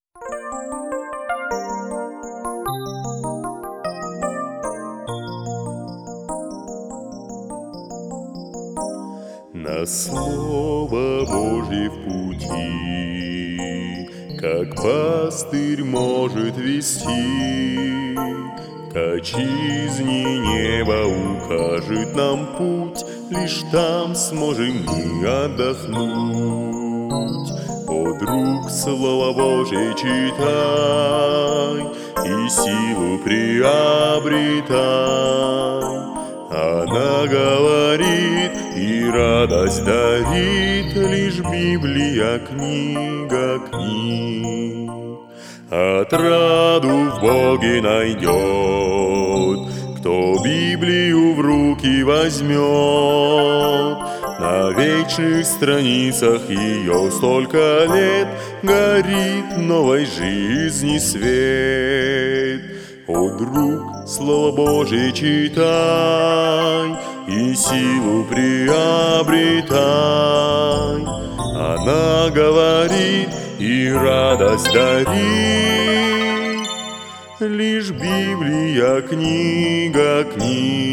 На Слово Божье в пути, как пастырь может вести, к отчизне неба укажет нам путь, лишь там сможем мы отдохнуть. О, друг, Слово Божье читай и силу приобретай. Она говорит и радость дарит, лишь Библия, книга книг. Отраду в Боге найдет, кто Библию в руки возьмет. На вечных страницах ее столько лет горит новой жизни свет. О, друг, Слово Божье читай и силу приобретай. Она говорит и радость дарит, лишь Библия, книга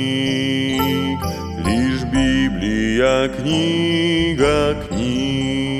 книг, лишь Библия, книга книг.